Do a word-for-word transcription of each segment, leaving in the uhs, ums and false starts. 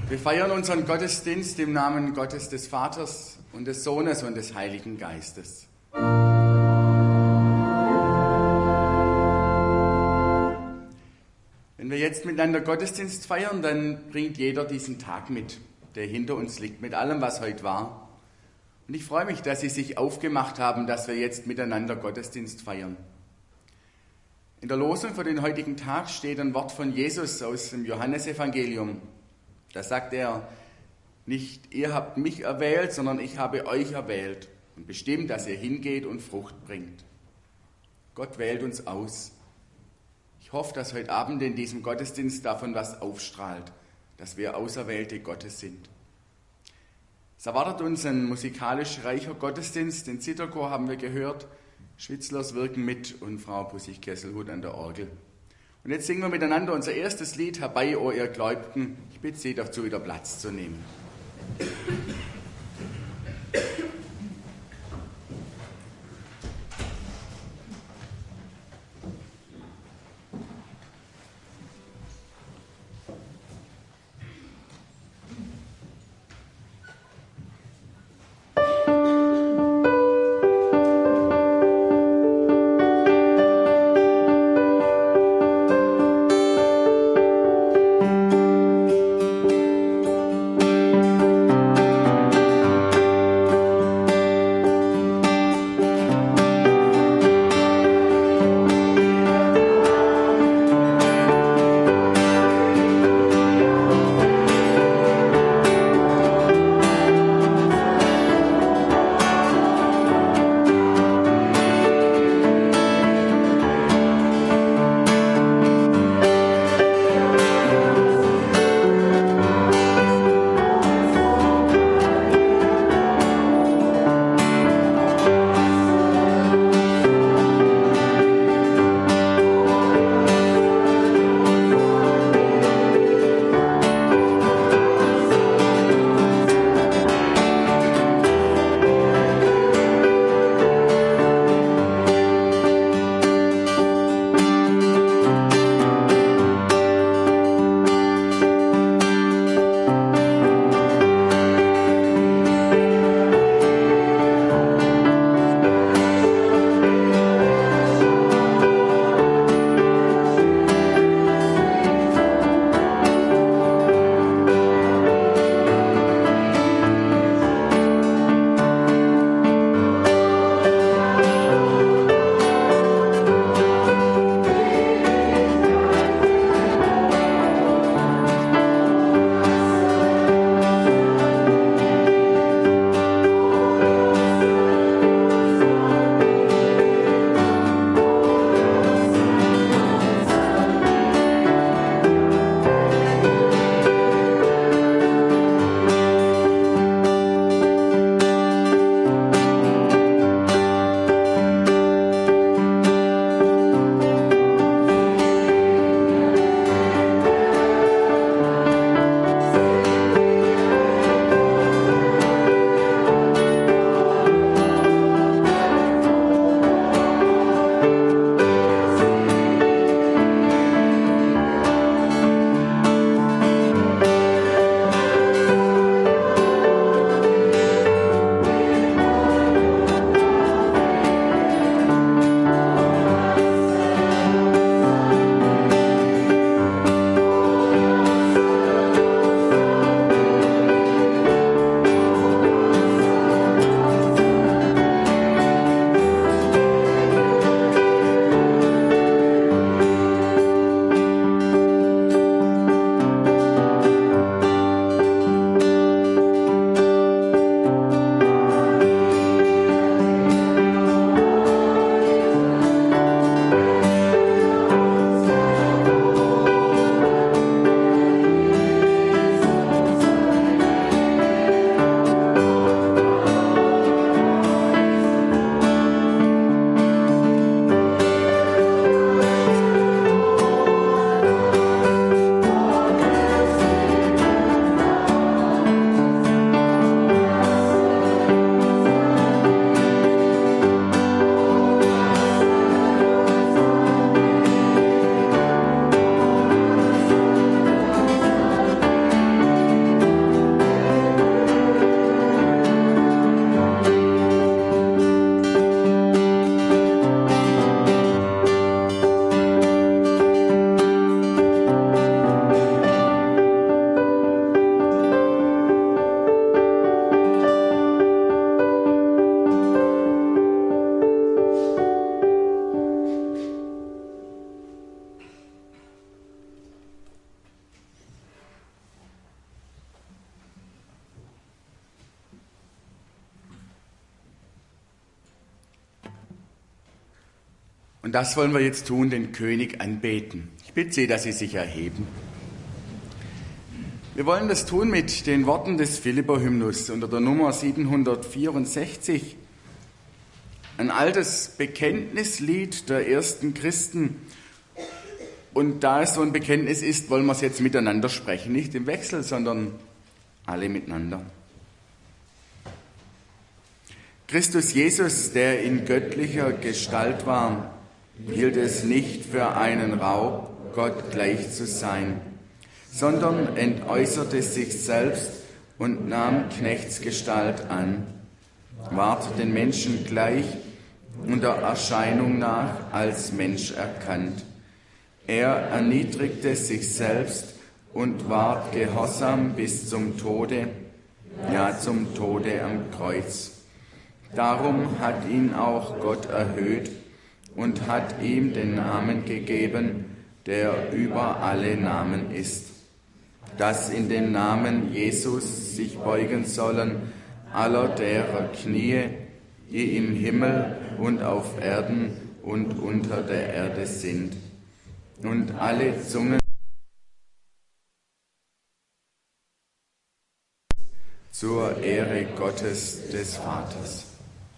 Wir feiern unseren Gottesdienst im Namen Gottes des Vaters und des Sohnes und des Heiligen Geistes. Wenn wir jetzt miteinander Gottesdienst feiern, dann bringt jeder diesen Tag mit, der hinter uns liegt, mit allem, was heute war. Und ich freue mich, dass Sie sich aufgemacht haben, dass wir jetzt miteinander Gottesdienst feiern. In der Losung für den heutigen Tag steht ein Wort von Jesus aus dem Johannesevangelium. Da sagt er, nicht ihr habt mich erwählt, sondern ich habe euch erwählt und bestimmt, dass ihr hingeht und Frucht bringt. Gott wählt uns aus. Ich hoffe, dass heute Abend in diesem Gottesdienst davon was aufstrahlt, dass wir Auserwählte Gottes sind. Es erwartet uns ein musikalisch reicher Gottesdienst. Den Zitherchor haben wir gehört, Schwitzlers wirken mit und Frau Pussig-Kesselhut an der Orgel. Und jetzt singen wir miteinander unser erstes Lied, Herbei, o ihr Gläubten. Ich bitte Sie dazu, wieder Platz zu nehmen. Thank Und das wollen wir jetzt tun, den König anbeten. Ich bitte Sie, dass Sie sich erheben. Wir wollen das tun mit den Worten des Philipper-Hymnus unter der Nummer siebenhundertvierundsechzig. Ein altes Bekenntnislied der ersten Christen. Und da es so ein Bekenntnis ist, wollen wir es jetzt miteinander sprechen. Nicht im Wechsel, sondern alle miteinander. Christus Jesus, der in göttlicher Gestalt war, hielt es nicht für einen Raub, Gott gleich zu sein, sondern entäußerte sich selbst und nahm Knechtsgestalt an, ward den Menschen gleich und der Erscheinung nach als Mensch erkannt. Er erniedrigte sich selbst und ward gehorsam bis zum Tode, ja zum Tode am Kreuz. Darum hat ihn auch Gott erhöht und hat ihm den Namen gegeben, der über alle Namen ist, dass in den Namen Jesus sich beugen sollen aller derer Knie, die im Himmel und auf Erden und unter der Erde sind, und alle Zungen zur Ehre Gottes des Vaters.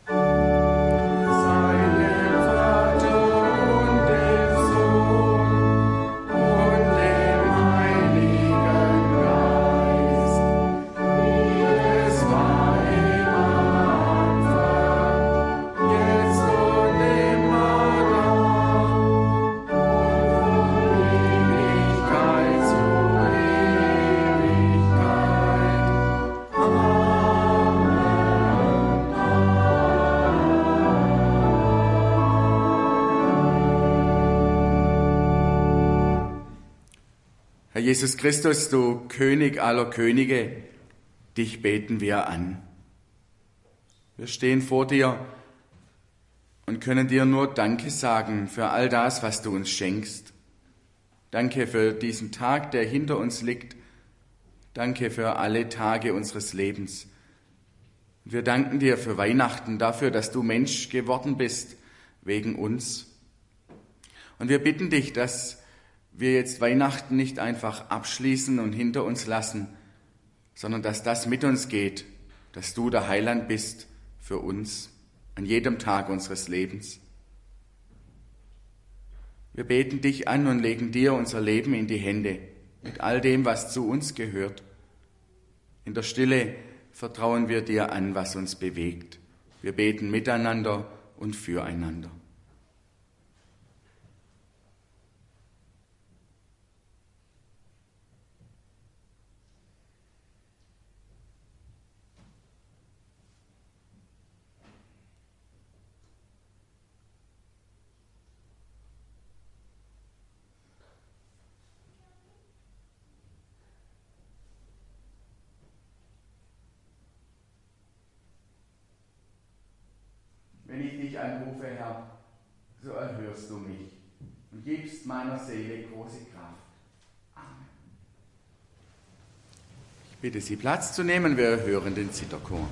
Herr Jesus Christus, du König aller Könige, dich beten wir an. Wir stehen vor dir und können dir nur Danke sagen für all das, was du uns schenkst. Danke für diesen Tag, der hinter uns liegt. Danke für alle Tage unseres Lebens. Wir danken dir für Weihnachten, dafür, dass du Mensch geworden bist, wegen uns. Und wir bitten dich, dass wir jetzt Weihnachten nicht einfach abschließen und hinter uns lassen, sondern dass das mit uns geht, dass du der Heiland bist für uns an jedem Tag unseres Lebens. Wir beten dich an und legen dir unser Leben in die Hände, mit all dem, was zu uns gehört. In der Stille vertrauen wir dir an, was uns bewegt. Wir beten miteinander und füreinander. Wenn ich dich anrufe, Herr, so erhörst du mich und gibst meiner Seele große Kraft. Amen. Ich bitte Sie, Platz zu nehmen, wir hören den Zitherchor.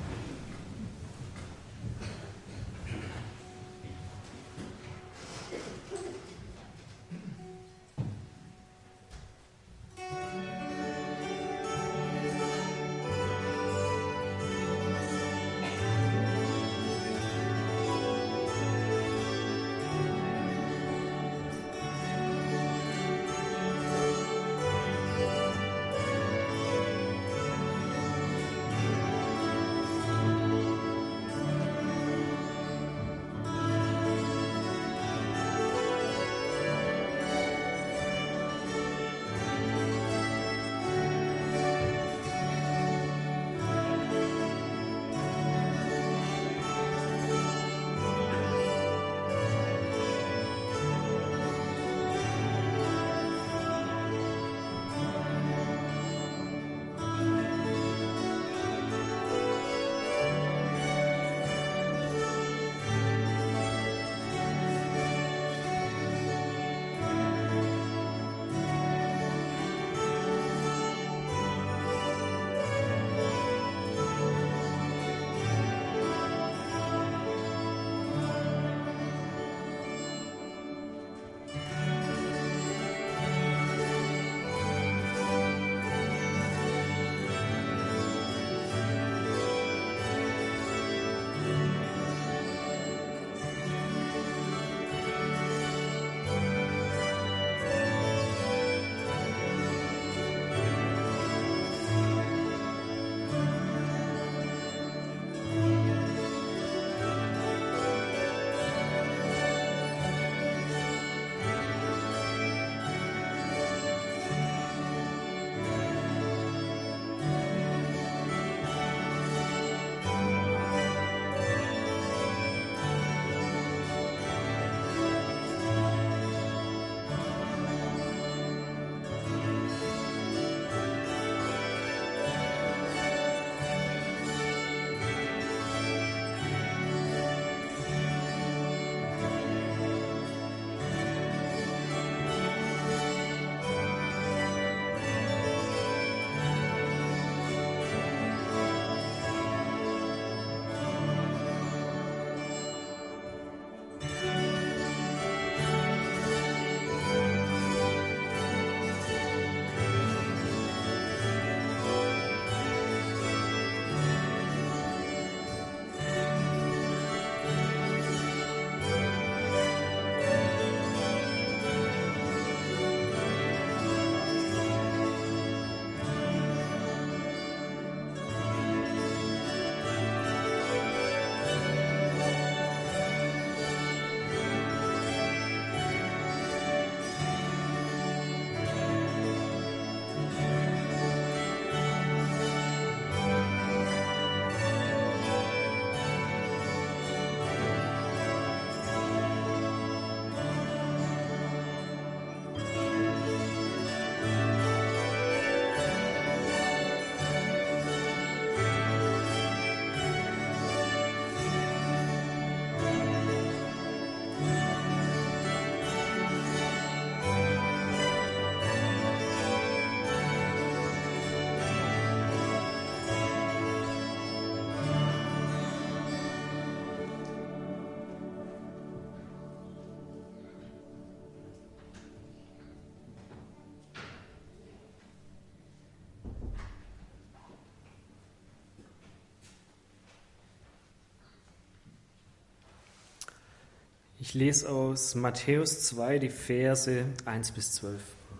Ich lese aus Matthäus zwei die Verse eins bis zwölf.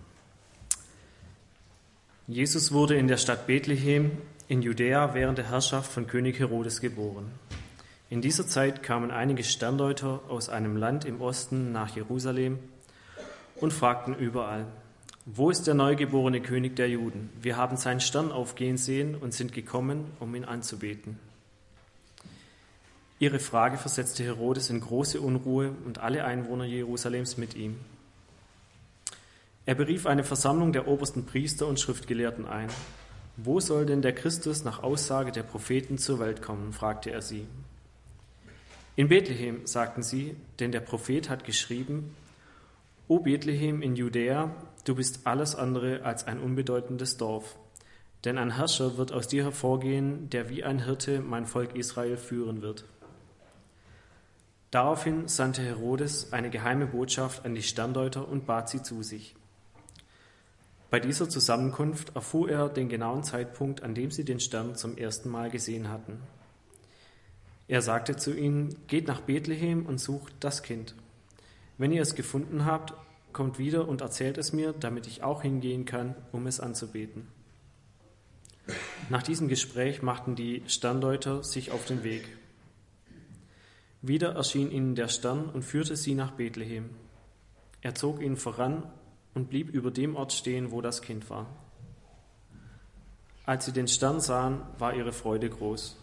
Jesus wurde in der Stadt Bethlehem in Judäa während der Herrschaft von König Herodes geboren. In dieser Zeit kamen einige Sterndeuter aus einem Land im Osten nach Jerusalem und fragten überall: Wo ist der neugeborene König der Juden? Wir haben seinen Stern aufgehen sehen und sind gekommen, um ihn anzubeten. Ihre Frage versetzte Herodes in große Unruhe und alle Einwohner Jerusalems mit ihm. Er berief eine Versammlung der obersten Priester und Schriftgelehrten ein. Wo soll denn der Christus nach Aussage der Propheten zur Welt kommen? Fragte er sie. In Bethlehem, sagten sie, denn der Prophet hat geschrieben: O Bethlehem in Judäa, du bist alles andere als ein unbedeutendes Dorf. Denn ein Herrscher wird aus dir hervorgehen, der wie ein Hirte mein Volk Israel führen wird. Daraufhin sandte Herodes eine geheime Botschaft an die Sterndeuter und bat sie zu sich. Bei dieser Zusammenkunft erfuhr er den genauen Zeitpunkt, an dem sie den Stern zum ersten Mal gesehen hatten. Er sagte zu ihnen: Geht nach Bethlehem und sucht das Kind. Wenn ihr es gefunden habt, kommt wieder und erzählt es mir, damit ich auch hingehen kann, um es anzubeten. Nach diesem Gespräch machten die Sterndeuter sich auf den Weg. Wieder erschien ihnen der Stern und führte sie nach Bethlehem. Er zog ihnen voran und blieb über dem Ort stehen, wo das Kind war. Als sie den Stern sahen, war ihre Freude groß.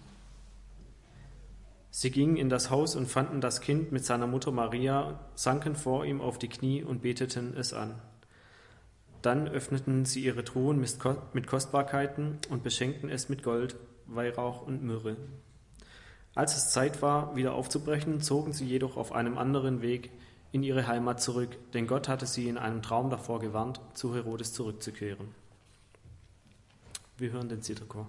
Sie gingen in das Haus und fanden das Kind mit seiner Mutter Maria, sanken vor ihm auf die Knie und beteten es an. Dann öffneten sie ihre Truhen mit Kostbarkeiten und beschenkten es mit Gold, Weihrauch und Myrrhe. Als es Zeit war, wieder aufzubrechen, zogen sie jedoch auf einem anderen Weg in ihre Heimat zurück, denn Gott hatte sie in einem Traum davor gewarnt, zu Herodes zurückzukehren. Wir hören den Zitherchor.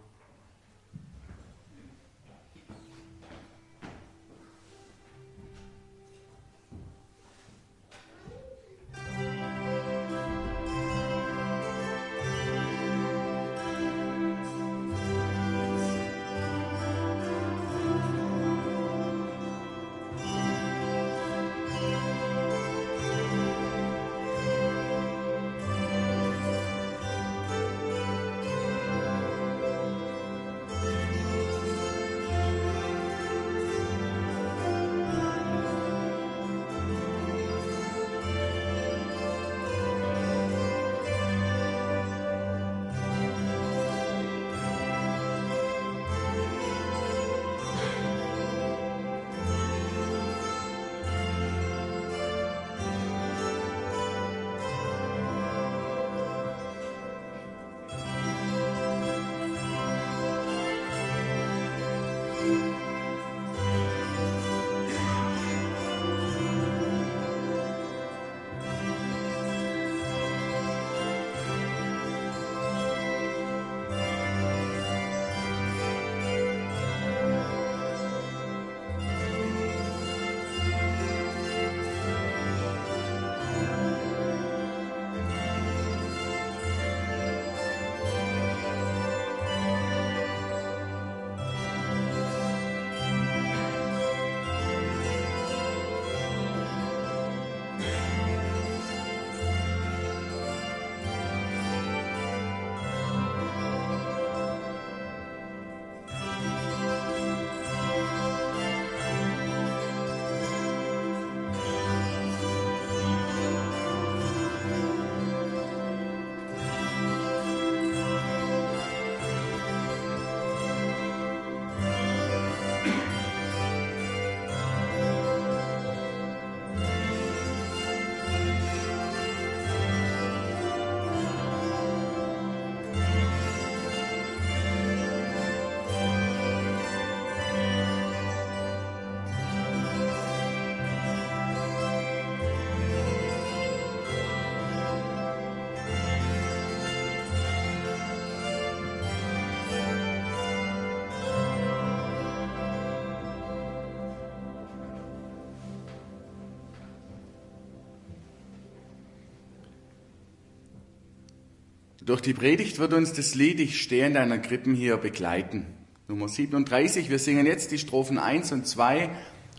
Durch die Predigt wird uns das Lied Ich stehe in deiner Krippen hier begleiten. Nummer siebenunddreißig, wir singen jetzt die Strophen eins und zwei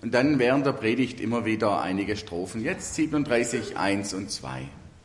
und dann während der Predigt immer wieder einige Strophen. Jetzt siebenunddreißig, eins und zwei.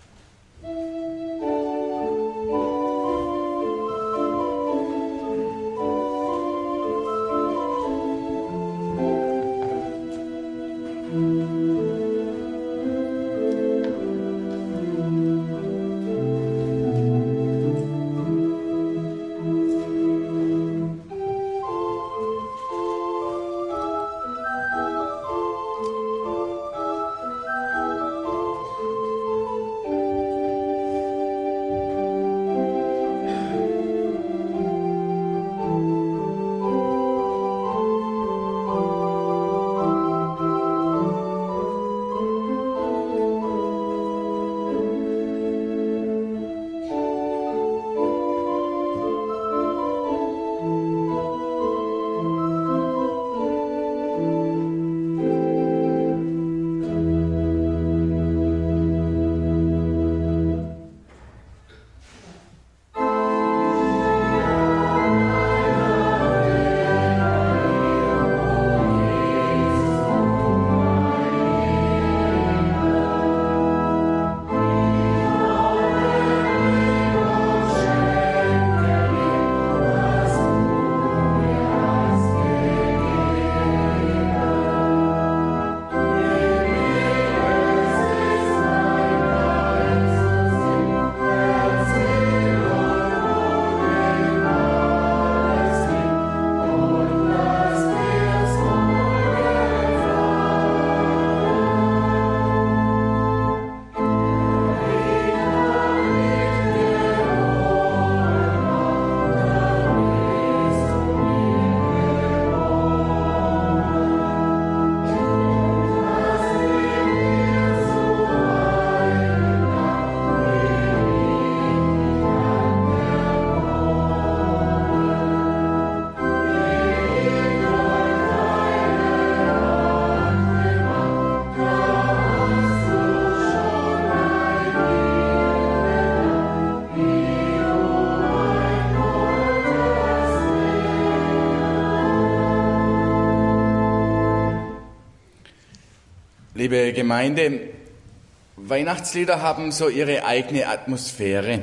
Liebe Gemeinde, Weihnachtslieder haben so ihre eigene Atmosphäre.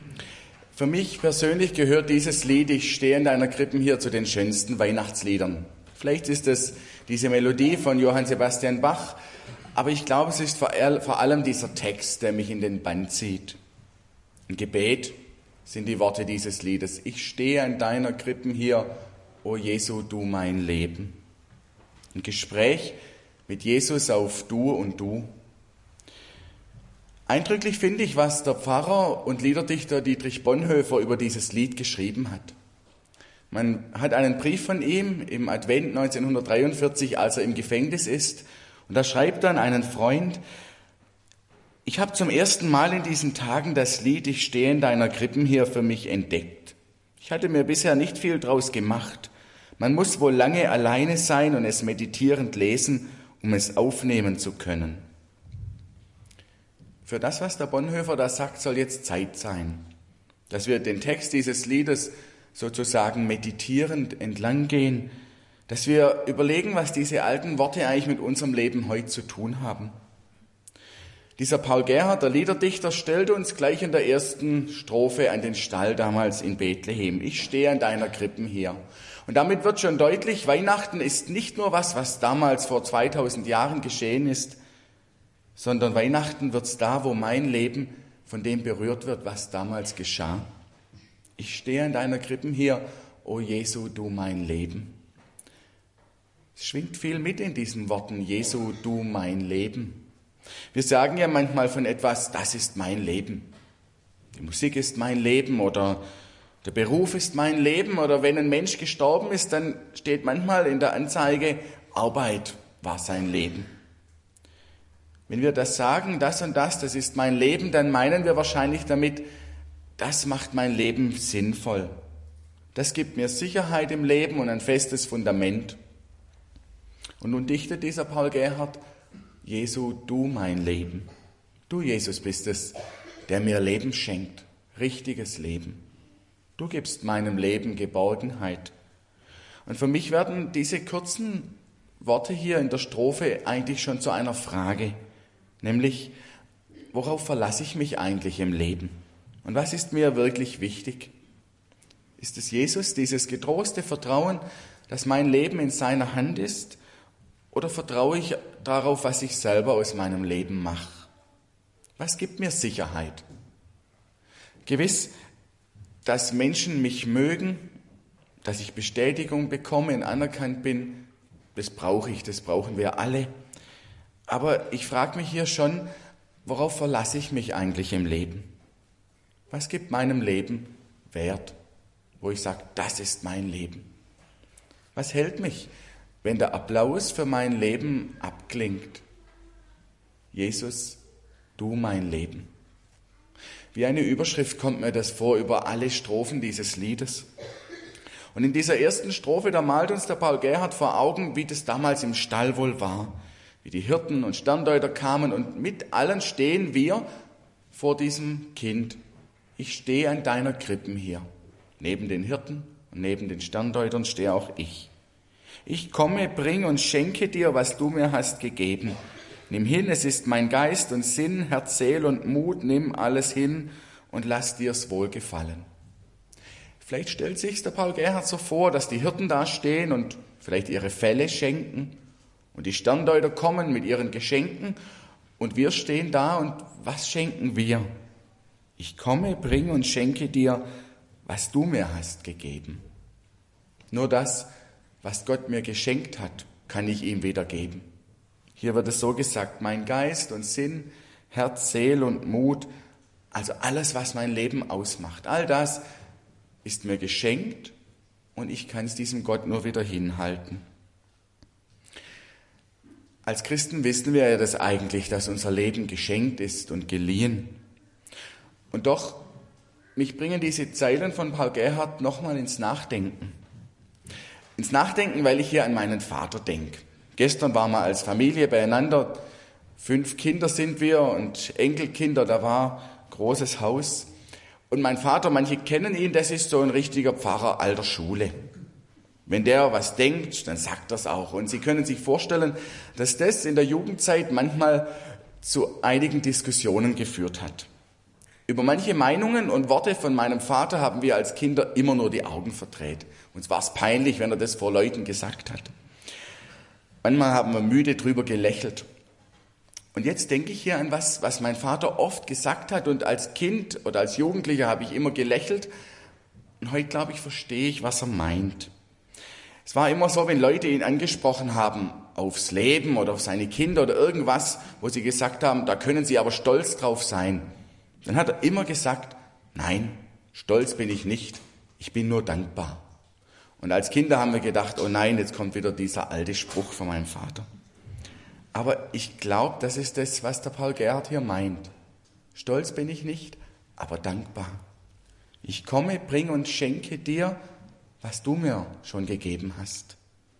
Für mich persönlich gehört dieses Lied "Ich stehe in deiner Krippen" hier zu den schönsten Weihnachtsliedern. Vielleicht ist es diese Melodie von Johann Sebastian Bach, aber ich glaube, es ist vor allem dieser Text, der mich in den Bann zieht. Ein Gebet sind die Worte dieses Liedes. Ich stehe an deiner Krippen hier, o Jesu, du mein Leben. Ein Gespräch mit Jesus auf Du und Du. Eindrücklich finde ich, was der Pfarrer und Liederdichter Dietrich Bonhoeffer über dieses Lied geschrieben hat. Man hat einen Brief von ihm im Advent neunzehnhundertdreiundvierzig, als er im Gefängnis ist, und da schreibt dann einen Freund: Ich habe zum ersten Mal in diesen Tagen das Lied "Ich stehe in deiner Krippen" hier für mich entdeckt. Ich hatte mir bisher nicht viel draus gemacht. Man muss wohl lange alleine sein und es meditierend lesen, um es aufnehmen zu können. Für das, was der Bonhoeffer da sagt, soll jetzt Zeit sein, dass wir den Text dieses Liedes sozusagen meditierend entlang gehen, dass wir überlegen, was diese alten Worte eigentlich mit unserem Leben heute zu tun haben. Dieser Paul Gerhardt, der Liederdichter, stellt uns gleich in der ersten Strophe an den Stall damals in Bethlehem. Ich stehe an deiner Krippen hier. Und damit wird schon deutlich, Weihnachten ist nicht nur was, was damals vor zweitausend Jahren geschehen ist, sondern Weihnachten wird's da, wo mein Leben von dem berührt wird, was damals geschah. Ich stehe an deiner Krippen hier, o Jesu, du mein Leben. Es schwingt viel mit in diesen Worten, Jesu, du mein Leben. Wir sagen ja manchmal von etwas, das ist mein Leben. Die Musik ist mein Leben oder der Beruf ist mein Leben, oder wenn ein Mensch gestorben ist, dann steht manchmal in der Anzeige, Arbeit war sein Leben. Wenn wir das sagen, das und das, das ist mein Leben, dann meinen wir wahrscheinlich damit, das macht mein Leben sinnvoll. Das gibt mir Sicherheit im Leben und ein festes Fundament. Und nun dichtet dieser Paul Gerhardt: Jesu, du mein Leben. Du, Jesus, bist es, der mir Leben schenkt, richtiges Leben. Du gibst meinem Leben Geborgenheit. Und für mich werden diese kurzen Worte hier in der Strophe eigentlich schon zu einer Frage, nämlich, worauf verlasse ich mich eigentlich im Leben? Und was ist mir wirklich wichtig? Ist es Jesus, dieses getroste Vertrauen, dass mein Leben in seiner Hand ist? Oder vertraue ich darauf, was ich selber aus meinem Leben mache? Was gibt mir Sicherheit? Gewiss, dass Menschen mich mögen, dass ich Bestätigung bekomme und anerkannt bin, das brauche ich, das brauchen wir alle. Aber ich frage mich hier schon, worauf verlasse ich mich eigentlich im Leben? Was gibt meinem Leben Wert, wo ich sage, das ist mein Leben? Was hält mich, wenn der Applaus für mein Leben abklingt? Jesus, du mein Leben. Wie eine Überschrift kommt mir das vor über alle Strophen dieses Liedes. Und in dieser ersten Strophe, da malt uns der Paul Gerhardt vor Augen, wie das damals im Stall wohl war. Wie die Hirten und Sterndeuter kamen und mit allen stehen wir vor diesem Kind. Ich stehe an deiner Krippen hier. Neben den Hirten und neben den Sterndeutern stehe auch ich. Ich komme, bring und schenke dir, was du mir hast gegeben. Nimm hin, es ist mein Geist und Sinn, Herz, Seel und Mut, nimm alles hin und lass dir's wohlgefallen. Vielleicht stellt sich der Paul Gerhardt so vor, dass die Hirten da stehen und vielleicht ihre Felle schenken und die Sterndeuter kommen mit ihren Geschenken und wir stehen da und was schenken wir? Ich komme, bring und schenke dir, was du mir hast gegeben. Nur das, was Gott mir geschenkt hat, kann ich ihm wieder geben. Hier wird es so gesagt, mein Geist und Sinn, Herz, Seel und Mut, also alles, was mein Leben ausmacht, all das ist mir geschenkt und ich kann es diesem Gott nur wieder hinhalten. Als Christen wissen wir ja das eigentlich, dass unser Leben geschenkt ist und geliehen. Und doch, mich bringen diese Zeilen von Paul Gerhardt nochmal ins Nachdenken. Ins Nachdenken, weil ich hier an meinen Vater denke. Gestern waren wir als Familie beieinander, fünf Kinder sind wir und Enkelkinder, da war großes Haus. Und mein Vater, manche kennen ihn, das ist so ein richtiger Pfarrer alter Schule. Wenn der was denkt, dann sagt er es auch. Und Sie können sich vorstellen, dass das in der Jugendzeit manchmal zu einigen Diskussionen geführt hat. Über manche Meinungen und Worte von meinem Vater haben wir als Kinder immer nur die Augen verdreht. Uns war es peinlich, wenn er das vor Leuten gesagt hat. Manchmal haben wir müde drüber gelächelt. Und jetzt denke ich hier an was, was mein Vater oft gesagt hat und als Kind oder als Jugendlicher habe ich immer gelächelt. Und heute, glaube ich, verstehe ich, was er meint. Es war immer so, wenn Leute ihn angesprochen haben aufs Leben oder auf seine Kinder oder irgendwas, wo sie gesagt haben, da können sie aber stolz drauf sein. Dann hat er immer gesagt, nein, stolz bin ich nicht, ich bin nur dankbar. Und als Kinder haben wir gedacht, oh nein, jetzt kommt wieder dieser alte Spruch von meinem Vater. Aber ich glaube, das ist das, was der Paul Gerhardt hier meint. Stolz bin ich nicht, aber dankbar. Ich komme, bring und schenke dir, was du mir schon gegeben hast.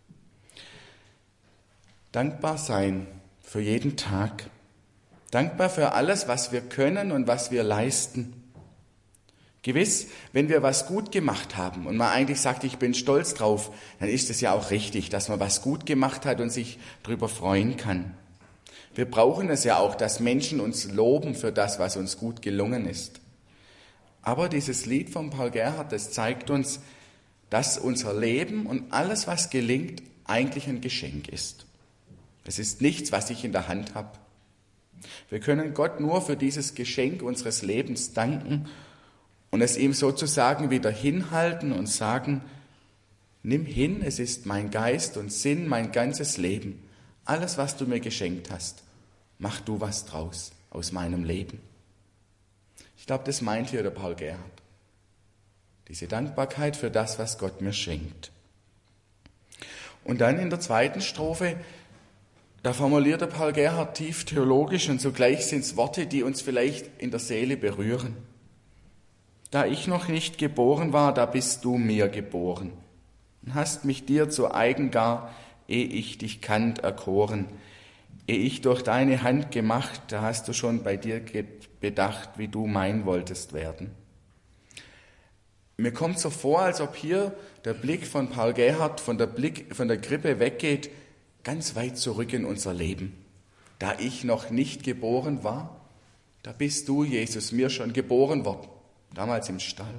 Dankbar sein für jeden Tag. Dankbar für alles, was wir können und was wir leisten. Gewiss, wenn wir was gut gemacht haben und man eigentlich sagt, ich bin stolz drauf, dann ist es ja auch richtig, dass man was gut gemacht hat und sich darüber freuen kann. Wir brauchen es ja auch, dass Menschen uns loben für das, was uns gut gelungen ist. Aber dieses Lied von Paul Gerhardt, das zeigt uns, dass unser Leben und alles, was gelingt, eigentlich ein Geschenk ist. Es ist nichts, was ich in der Hand habe. Wir können Gott nur für dieses Geschenk unseres Lebens danken und es ihm sozusagen wieder hinhalten und sagen, nimm hin, es ist mein Geist und Sinn, mein ganzes Leben. Alles, was du mir geschenkt hast, mach du was draus aus meinem Leben. Ich glaube, das meint hier der Paul Gerhardt. Diese Dankbarkeit für das, was Gott mir schenkt. Und dann in der zweiten Strophe, da formuliert der Paul Gerhardt tief theologisch und zugleich sind es Worte, die uns vielleicht in der Seele berühren. Da ich noch nicht geboren war, da bist du mir geboren und hast mich dir zu eigen gar, ehe ich dich kannt, erkoren. Ehe ich durch deine Hand gemacht, da hast du schon bei dir bedacht, wie du mein wolltest werden. Mir kommt so vor, als ob hier der Blick von Paul Gerhardt von der, Blick, von der Krippe weggeht ganz weit zurück in unser Leben. Da ich noch nicht geboren war, da bist du, Jesus, mir schon geboren worden, damals im Stall.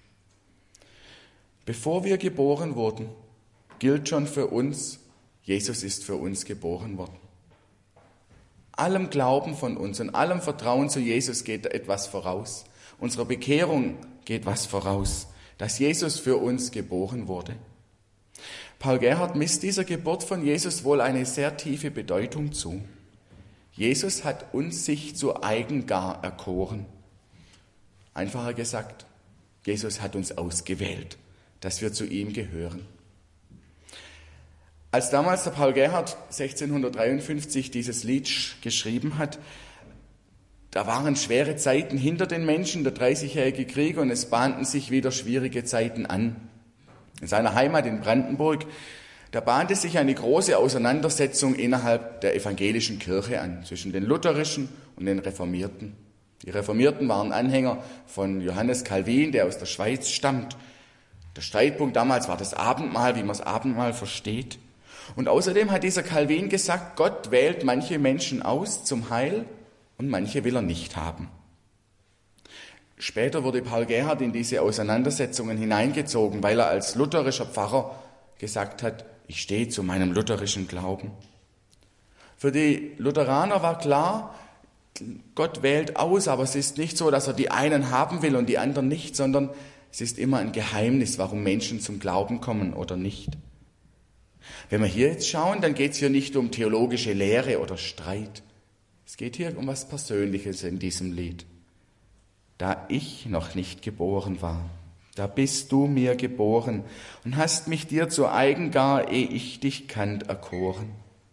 Bevor wir geboren wurden, gilt schon für uns, Jesus ist für uns geboren worden. Allem Glauben von uns und allem Vertrauen zu Jesus geht etwas voraus. Unserer Bekehrung geht was voraus, dass Jesus für uns geboren wurde. Paul Gerhard misst dieser Geburt von Jesus wohl eine sehr tiefe Bedeutung zu. Jesus hat uns sich zu eigen gar erkoren. Einfacher gesagt, Jesus hat uns ausgewählt, dass wir zu ihm gehören. Als damals der Paul Gerhard sechzehnhundertdreiundfünfzig dieses Lied geschrieben hat, da waren schwere Zeiten hinter den Menschen, der Dreißigjährige Krieg, und es bahnten sich wieder schwierige Zeiten an. In seiner Heimat in Brandenburg, da bahnte sich eine große Auseinandersetzung innerhalb der evangelischen Kirche an, zwischen den Lutherischen und den Reformierten. Die Reformierten waren Anhänger von Johannes Calvin, der aus der Schweiz stammt. Der Streitpunkt damals war das Abendmahl, wie man das Abendmahl versteht. Und außerdem hat dieser Calvin gesagt, Gott wählt manche Menschen aus zum Heil und manche will er nicht haben. Später wurde Paul Gerhard in diese Auseinandersetzungen hineingezogen, weil er als lutherischer Pfarrer gesagt hat, ich stehe zu meinem lutherischen Glauben. Für die Lutheraner war klar, Gott wählt aus, aber es ist nicht so, dass er die einen haben will und die anderen nicht, sondern es ist immer ein Geheimnis, warum Menschen zum Glauben kommen oder nicht. Wenn wir hier jetzt schauen, dann geht es hier nicht um theologische Lehre oder Streit. Es geht hier um was Persönliches in diesem Lied. Da ich noch nicht geboren war, da bist du mir geboren und hast mich dir zu eigen gar, ehe ich dich kannt, erkoren.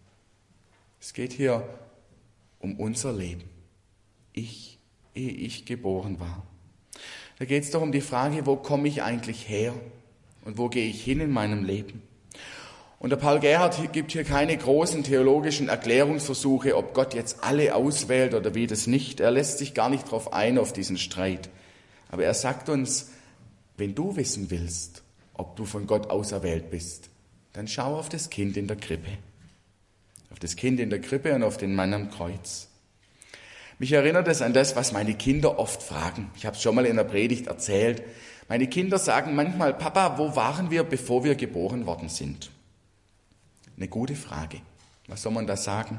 Es geht hier um unser Leben. Ich, ehe ich geboren war. Da geht es doch um die Frage, wo komme ich eigentlich her und wo gehe ich hin in meinem Leben? Und der Paul Gerhard gibt hier keine großen theologischen Erklärungsversuche, ob Gott jetzt alle auswählt oder wie das nicht. Er lässt sich gar nicht drauf ein, auf diesen Streit. Aber er sagt uns, wenn du wissen willst, ob du von Gott auserwählt bist, dann schau auf das Kind in der Krippe. Auf das Kind in der Krippe und auf den Mann am Kreuz. Mich erinnert es an das, was meine Kinder oft fragen. Ich habe es schon mal in der Predigt erzählt. Meine Kinder sagen manchmal, Papa, wo waren wir, bevor wir geboren worden sind? Eine gute Frage. Was soll man da sagen?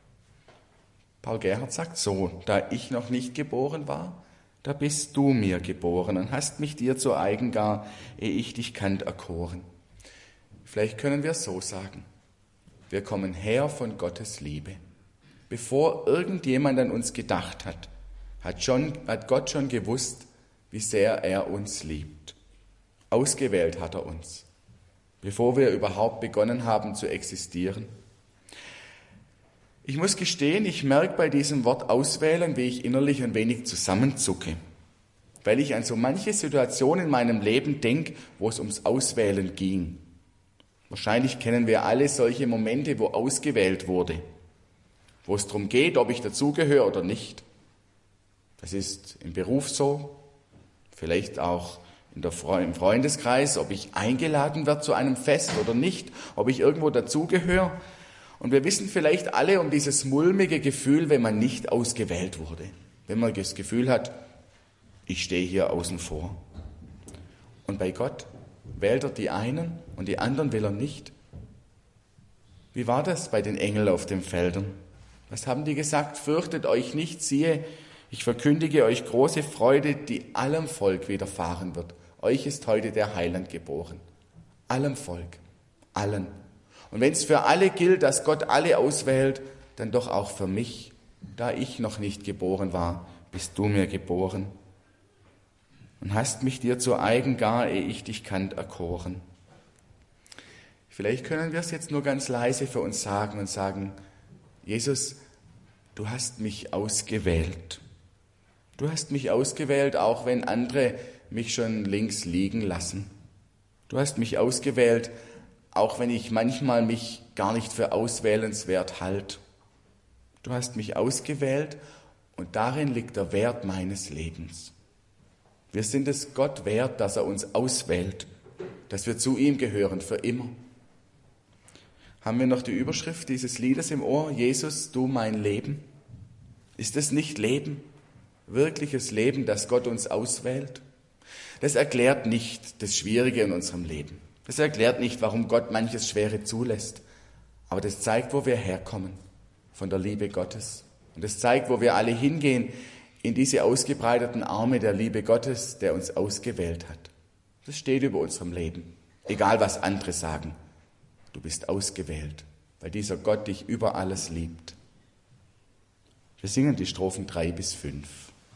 Paul Gerhard sagt so, da ich noch nicht geboren war, da bist du mir geboren und hast mich dir zu eigen gar, ehe ich dich kannt, erkoren. Vielleicht können wir es so sagen. Wir kommen her von Gottes Liebe. Bevor irgendjemand an uns gedacht hat, hat, schon, hat Gott schon gewusst, wie sehr er uns liebt. Ausgewählt hat er uns, bevor wir überhaupt begonnen haben zu existieren. Ich muss gestehen, ich merke bei diesem Wort auswählen, wie ich innerlich ein wenig zusammenzucke, weil ich an so manche Situation in meinem Leben denke, wo es ums Auswählen ging. Wahrscheinlich kennen wir alle solche Momente, wo ausgewählt wurde, wo es darum geht, ob ich dazugehöre oder nicht. Das ist im Beruf so, vielleicht auch in der Fre- im Freundeskreis, ob ich eingeladen werde zu einem Fest oder nicht, ob ich irgendwo dazugehöre. Und wir wissen vielleicht alle um dieses mulmige Gefühl, wenn man nicht ausgewählt wurde. Wenn man das Gefühl hat, ich stehe hier außen vor. Und bei Gott wählt er die einen und die anderen will er nicht. Wie war das bei den Engeln auf den Feldern? Was haben die gesagt? Fürchtet euch nicht, siehe, ich verkündige euch große Freude, die allem Volk widerfahren wird. Euch ist heute der Heiland geboren. Allem Volk, allen. Und wenn es für alle gilt, dass Gott alle auswählt, dann doch auch für mich. Da ich noch nicht geboren war, bist du mir geboren. Und hast mich dir zu eigen gar, ehe ich dich kannt, erkoren. Vielleicht können wir es jetzt nur ganz leise für uns sagen und sagen, Jesus, du hast mich ausgewählt. Du hast mich ausgewählt, auch wenn andere mich schon links liegen lassen. Du hast mich ausgewählt, auch wenn ich manchmal mich gar nicht für auswählenswert halte. Du hast mich ausgewählt und darin liegt der Wert meines Lebens. Wir sind es Gott wert, dass er uns auswählt, dass wir zu ihm gehören für immer. Haben wir noch die Überschrift dieses Liedes im Ohr? Jesus, du mein Leben. Ist es nicht Leben? Wirkliches Leben, das Gott uns auswählt? Das erklärt nicht das Schwierige in unserem Leben. Das erklärt nicht, warum Gott manches Schwere zulässt. Aber das zeigt, wo wir herkommen von der Liebe Gottes. Und das zeigt, wo wir alle hingehen, in diese ausgebreiteten Arme der Liebe Gottes, der uns ausgewählt hat. Das steht über unserem Leben. Egal, was andere sagen. Du bist ausgewählt, weil dieser Gott dich über alles liebt. Wir singen die Strophen drei bis fünf.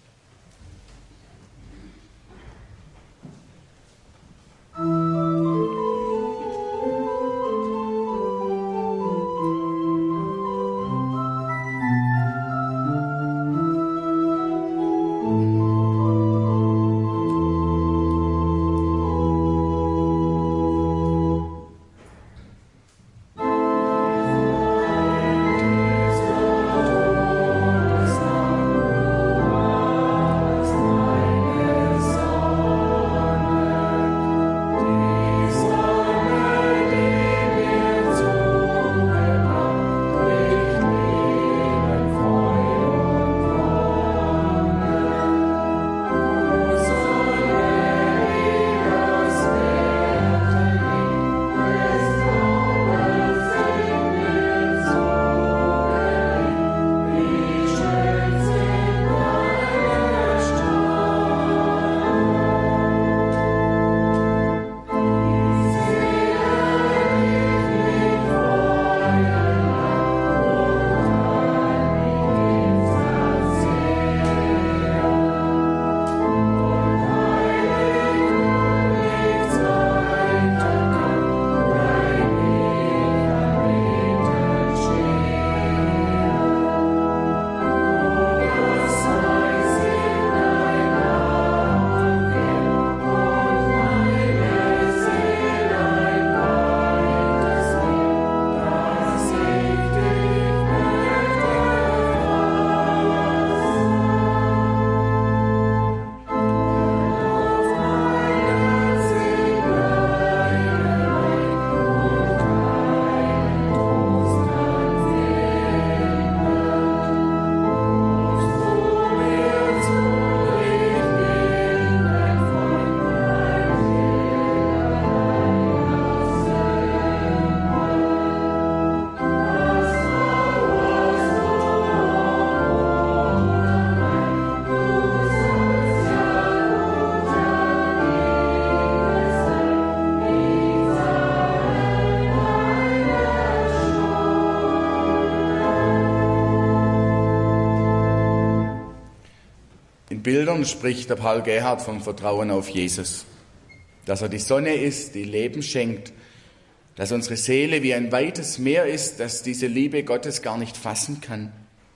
Bildern spricht der Paul Gerhard vom Vertrauen auf Jesus. Dass er die Sonne ist, die Leben schenkt, dass unsere Seele wie ein weites Meer ist, das diese Liebe Gottes gar nicht fassen kann.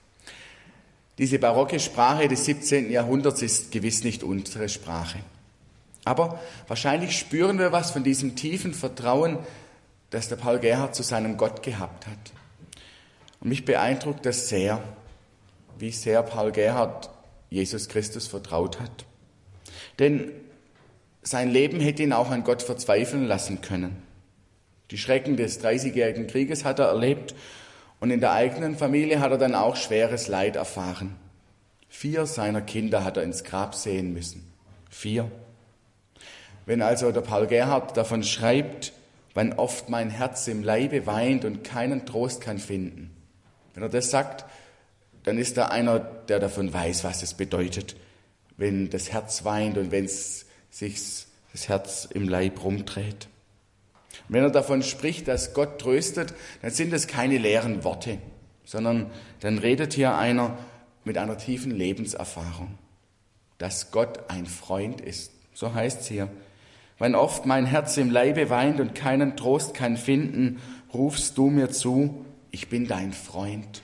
Diese barocke Sprache des siebzehnten Jahrhunderts ist gewiss nicht unsere Sprache. Aber wahrscheinlich spüren wir was von diesem tiefen Vertrauen, das der Paul Gerhard zu seinem Gott gehabt hat. Und mich beeindruckt das sehr, wie sehr Paul Gerhard Jesus Christus vertraut hat. Denn sein Leben hätte ihn auch an Gott verzweifeln lassen können. Die Schrecken des Dreißigjährigen Krieges hat er erlebt und in der eigenen Familie hat er dann auch schweres Leid erfahren. Vier seiner Kinder hat er ins Grab sehen müssen. Vier. Wenn also der Paul Gerhard davon schreibt, wann oft mein Herz im Leibe weint und keinen Trost kann finden. Wenn er das sagt, dann ist da einer, der davon weiß, was es bedeutet, wenn das Herz weint und wenn es sich das Herz im Leib rumdreht. Und wenn er davon spricht, dass Gott tröstet, dann sind es keine leeren Worte, sondern dann redet hier einer mit einer tiefen Lebenserfahrung, dass Gott ein Freund ist. So heißt es hier. Wenn oft mein Herz im Leibe weint und keinen Trost kann finden, rufst du mir zu, ich bin dein Freund.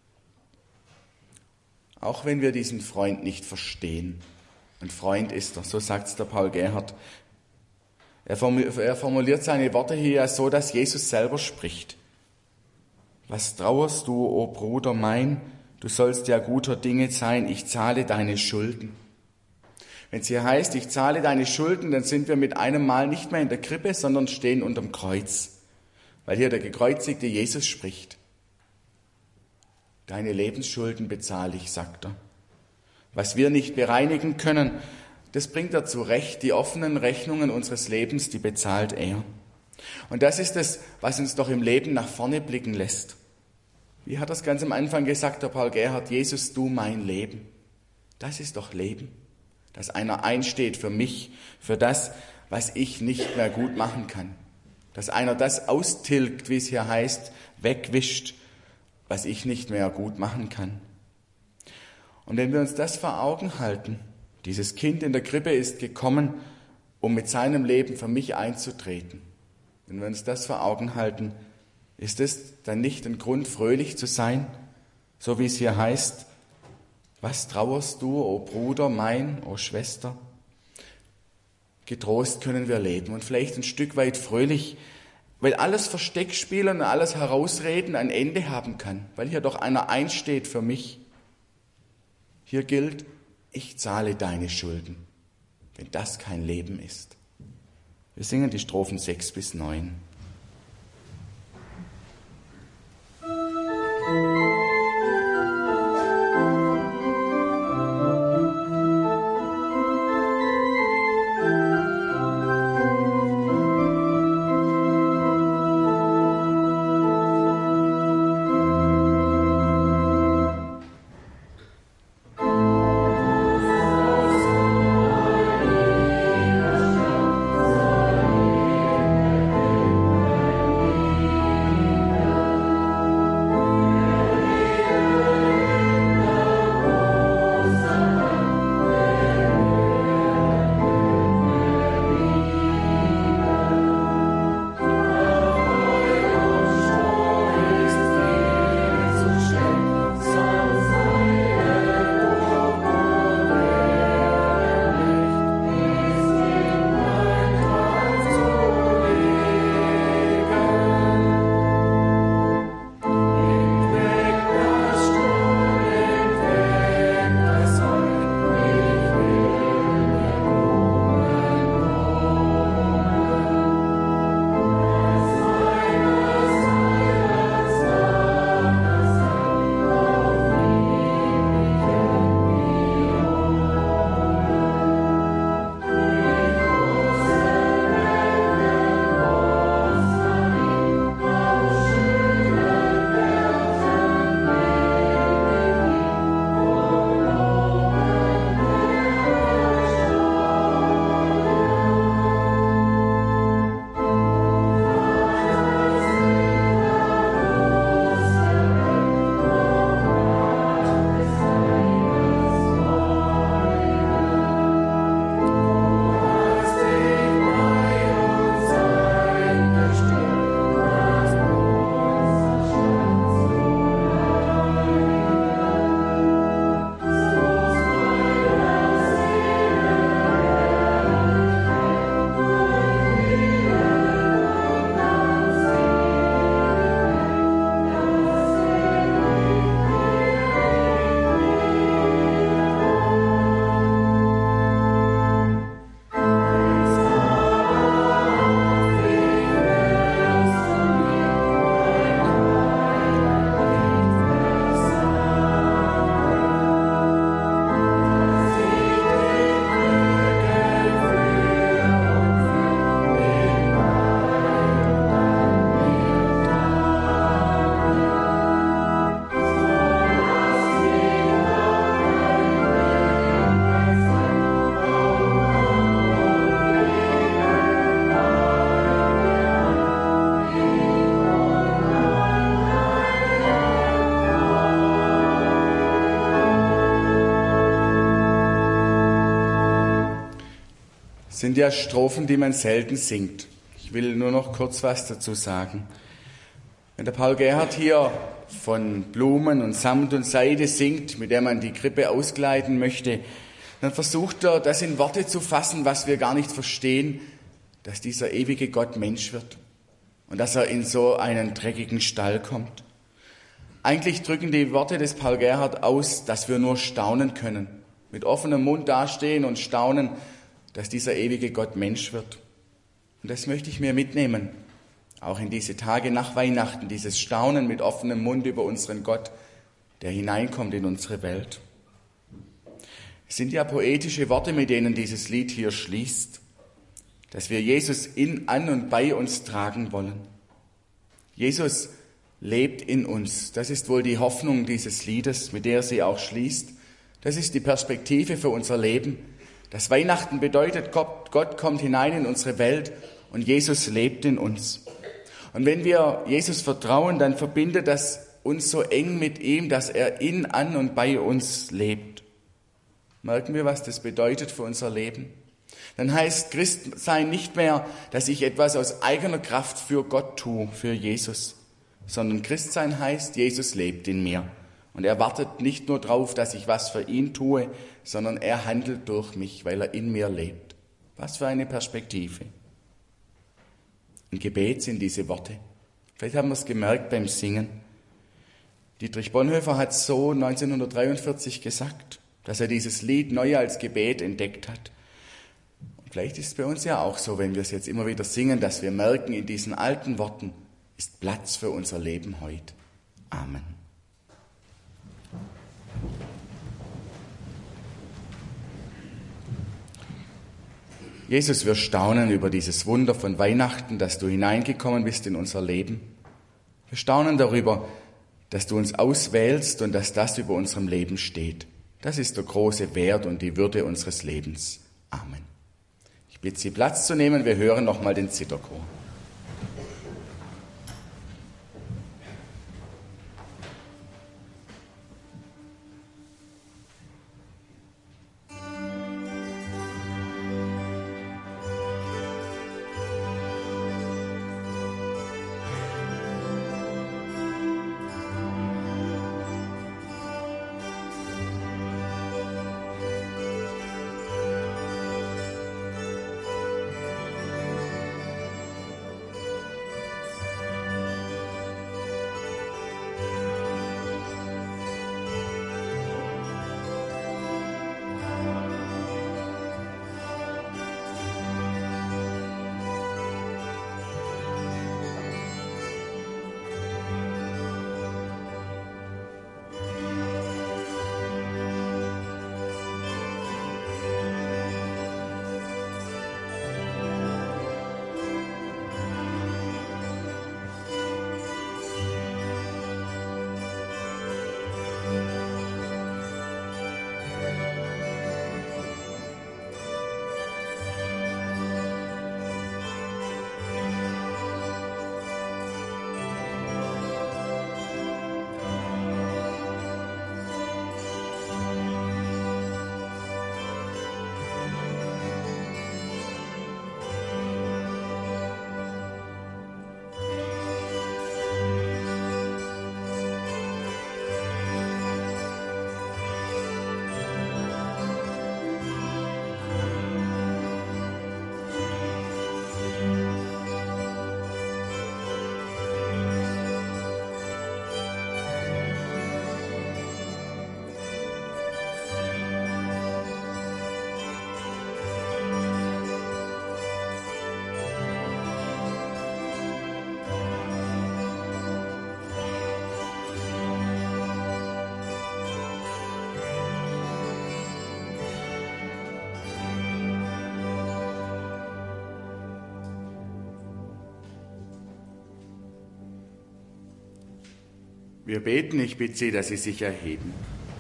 Auch wenn wir diesen Freund nicht verstehen. Ein Freund ist er, so sagt es der Paul Gerhard. Er formuliert seine Worte hier so, dass Jesus selber spricht. Was trauerst du, o Bruder mein? Du sollst ja guter Dinge sein, ich zahle deine Schulden. Wenn es hier heißt, ich zahle deine Schulden, dann sind wir mit einem Mal nicht mehr in der Krippe, sondern stehen unterm Kreuz. weil hier der gekreuzigte Jesus spricht. Deine Lebensschulden bezahle ich, sagt er. Was wir nicht bereinigen können, das bringt er zurecht. Die offenen Rechnungen unseres Lebens, die bezahlt er. Und das ist es, was uns doch im Leben nach vorne blicken lässt. Wie hat er es ganz am Anfang gesagt, der Paul Gerhard? Jesus, du mein Leben. Das ist doch Leben. Dass einer einsteht für mich, für das, was ich nicht mehr gut machen kann. Dass einer das austilgt, wie es hier heißt, wegwischt, was ich nicht mehr gut machen kann. Und wenn wir uns das vor Augen halten, dieses Kind in der Krippe ist gekommen, um mit seinem Leben für mich einzutreten. Wenn wir uns das vor Augen halten, ist es dann nicht ein Grund, fröhlich zu sein, so wie es hier heißt, was trauerst du, o Bruder mein, o Schwester? Getrost können wir leben und vielleicht ein Stück weit fröhlich, weil alles Versteckspielen und alles Herausreden ein Ende haben kann, weil hier doch einer einsteht für mich. Hier gilt, ich zahle deine Schulden, wenn das kein Leben ist. Wir singen die Strophen sechs bis neun. Sind ja Strophen, die man selten singt. Ich will nur noch kurz was dazu sagen. Wenn der Paul Gerhard hier von Blumen und Samt und Seide singt, mit der man die Krippe auskleiden möchte, dann versucht er, das in Worte zu fassen, was wir gar nicht verstehen, dass dieser ewige Gott Mensch wird und dass er in so einen dreckigen Stall kommt. Eigentlich drücken die Worte des Paul Gerhard aus, dass wir nur staunen können, mit offenem Mund dastehen und staunen, dass dieser ewige Gott Mensch wird. Und das möchte ich mir mitnehmen Auch in diese Tage nach Weihnachten, dieses Staunen mit offenem Mund über unseren Gott, der hineinkommt in unsere Welt. Es sind ja poetische Worte, mit denen dieses Lied hier schließt, dass wir Jesus in, an und bei uns tragen wollen. Jesus lebt in uns. Das ist wohl die Hoffnung dieses Liedes, mit der sie auch schließt. Das ist die Perspektive für unser Leben. Das Weihnachten bedeutet, Gott, Gott kommt hinein in unsere Welt und Jesus lebt in uns. Und wenn wir Jesus vertrauen, dann verbindet das uns so eng mit ihm, dass er in, an und bei uns lebt. Merken wir, was das bedeutet für unser Leben? Dann heißt Christsein nicht mehr, dass ich etwas aus eigener Kraft für Gott tue, für Jesus, sondern Christsein heißt, Jesus lebt in mir. Und er wartet nicht nur darauf, dass ich was für ihn tue, sondern er handelt durch mich, weil er in mir lebt. Was für eine Perspektive. Ein Gebet sind diese Worte. Vielleicht haben wir es gemerkt beim Singen. Dietrich Bonhoeffer hat so neunzehnhundertdreiundvierzig gesagt, dass er dieses Lied neu als Gebet entdeckt hat. Und vielleicht ist es bei uns ja auch so, wenn wir es jetzt immer wieder singen, dass wir merken, in diesen alten Worten ist Platz für unser Leben heute. Amen. Jesus, wir staunen über dieses Wunder von Weihnachten, dass du hineingekommen bist in unser Leben. Wir staunen darüber, dass du uns auswählst und dass das über unserem Leben steht. Das ist der große Wert und die Würde unseres Lebens. Amen. Ich bitte Sie, Platz zu nehmen. Wir hören nochmal den Zitherchor. Wir beten, ich bitte Sie, dass Sie sich erheben.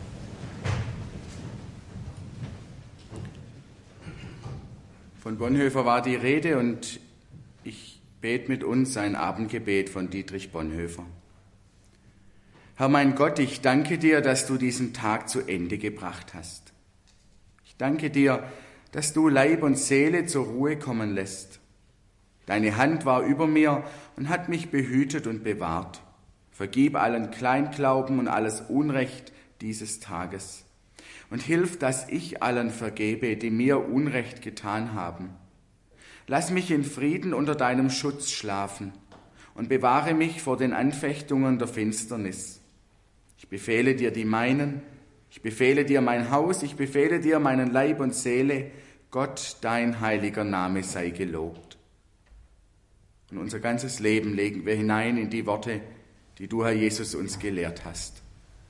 Von Bonhoeffer war die Rede und ich bete mit uns ein Abendgebet von Dietrich Bonhoeffer. Herr mein Gott, ich danke dir, dass du diesen Tag zu Ende gebracht hast. Ich danke dir, dass du Leib und Seele zur Ruhe kommen lässt. Deine Hand war über mir und hat mich behütet und bewahrt. Vergib allen Kleinglauben und alles Unrecht dieses Tages und hilf, dass ich allen vergebe, die mir Unrecht getan haben. Lass mich in Frieden unter deinem Schutz schlafen und bewahre mich vor den Anfechtungen der Finsternis. Ich befehle dir die meinen, ich befehle dir mein Haus, ich befehle dir meinen Leib und Seele, Gott, dein heiliger Name sei gelobt. Und unser ganzes Leben legen wir hinein in die Worte, die du, Herr Jesus, uns gelehrt hast.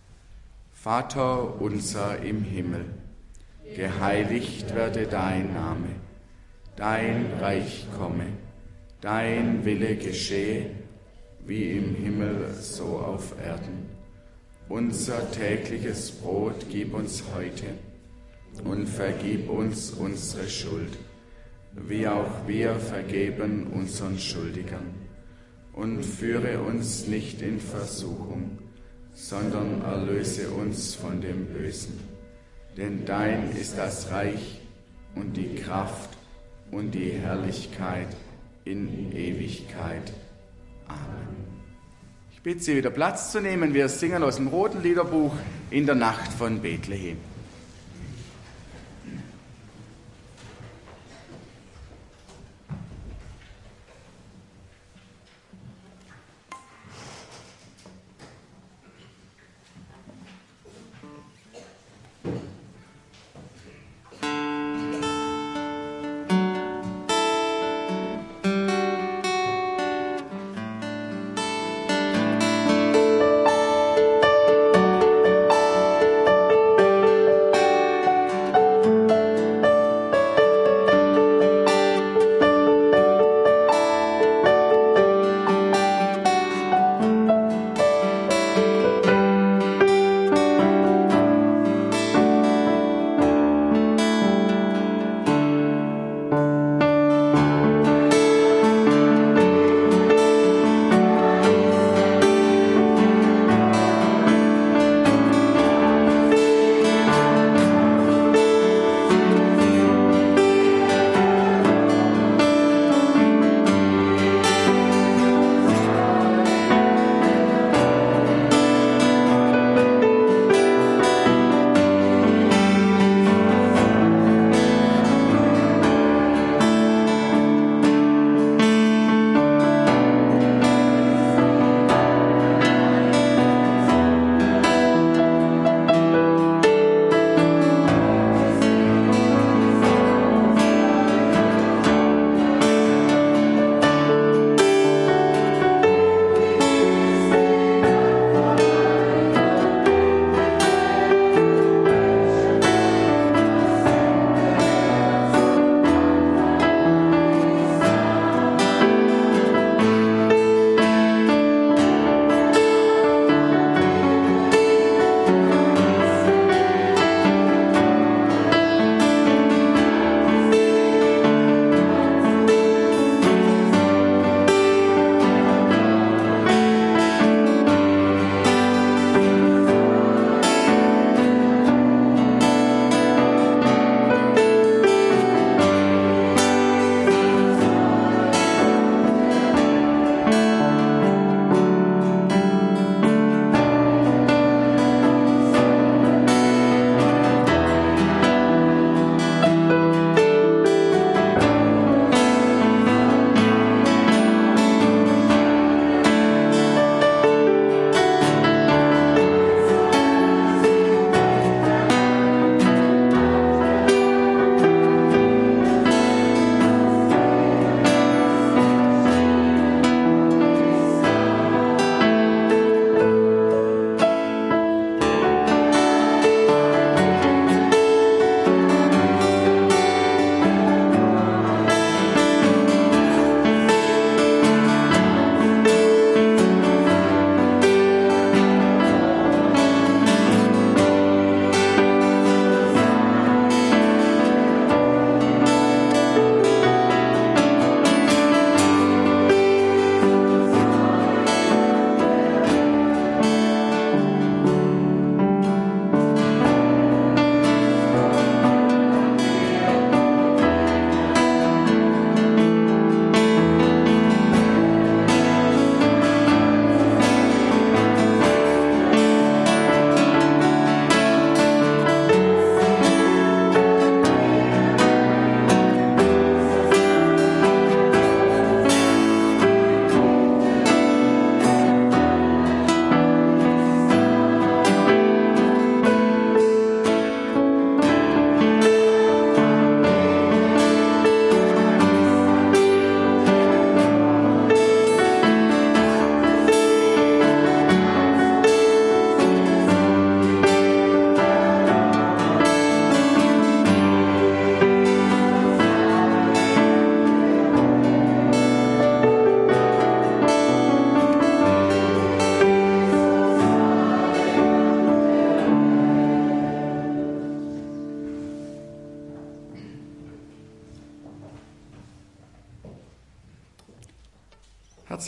Vater unser im Himmel, geheiligt werde dein Name, dein Reich komme, dein Wille geschehe, wie im Himmel, so auf Erden. Unser tägliches Brot gib uns heute und vergib uns unsere Schuld, wie auch wir vergeben unseren Schuldigern. Und führe uns nicht in Versuchung, sondern erlöse uns von dem Bösen. Denn dein ist das Reich und die Kraft und die Herrlichkeit in Ewigkeit. Amen. Ich bitte Sie, wieder Platz zu nehmen. Wir singen aus dem Roten Liederbuch In der Nacht von Bethlehem.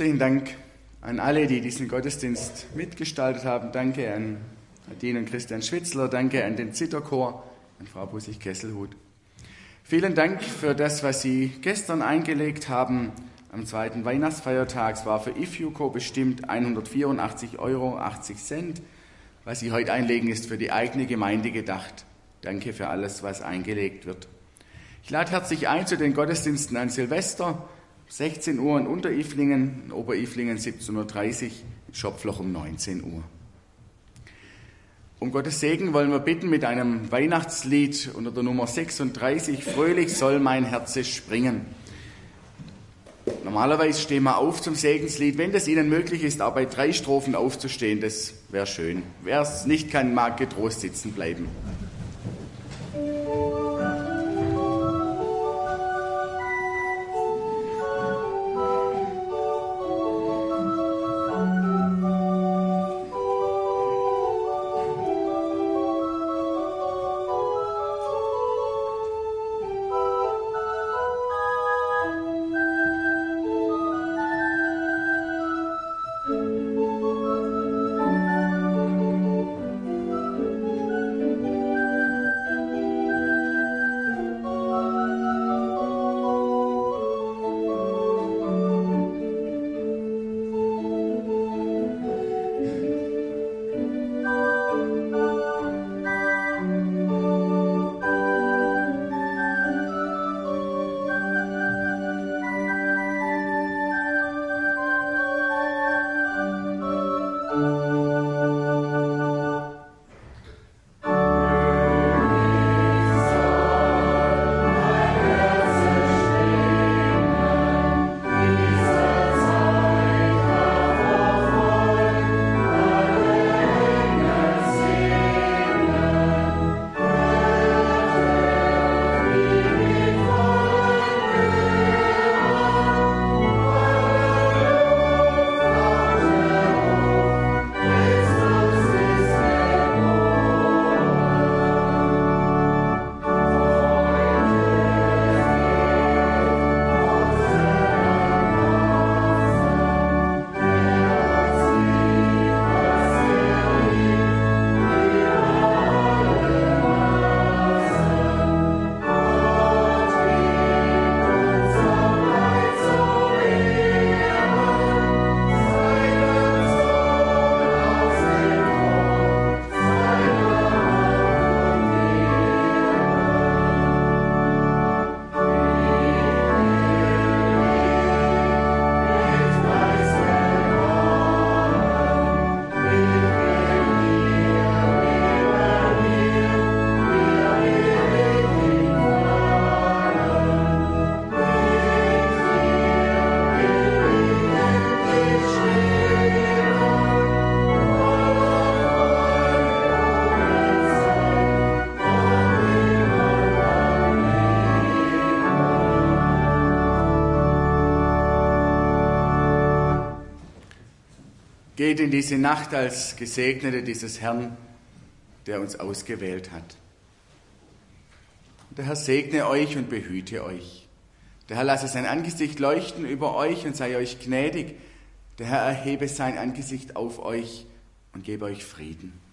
Herzlichen Dank an alle, die diesen Gottesdienst mitgestaltet haben. Danke an Nadine und Christian Schwitzler, danke an den Zitterchor, an Frau Bussig-Kesselhut. Vielen Dank für das, was Sie gestern eingelegt haben am zweiten Weihnachtsfeiertag. Es war für IFJUCO bestimmt hundertvierundachtzig Euro achtzig Cent. Was Sie heute einlegen, ist für die eigene Gemeinde gedacht. Danke für alles, was eingelegt wird. Ich lade herzlich ein zu den Gottesdiensten an Silvester, sechzehn Uhr in Unteriflingen, in Oberiflingen siebzehn Uhr dreißig, in Schopfloch um neunzehn Uhr. Um Gottes Segen wollen wir bitten mit einem Weihnachtslied unter der Nummer sechsunddreißig, Fröhlich soll mein Herze springen. Normalerweise stehen wir auf zum Segenslied. Wenn das Ihnen möglich ist, auch bei drei Strophen aufzustehen, das wäre schön. Wer es nicht kann, mag getrost sitzen bleiben. Geht in diese Nacht als Gesegnete dieses Herrn, der uns ausgewählt hat. Der Herr segne euch und behüte euch. Der Herr lasse sein Angesicht leuchten über euch und sei euch gnädig. Der Herr erhebe sein Angesicht auf euch und gebe euch Frieden.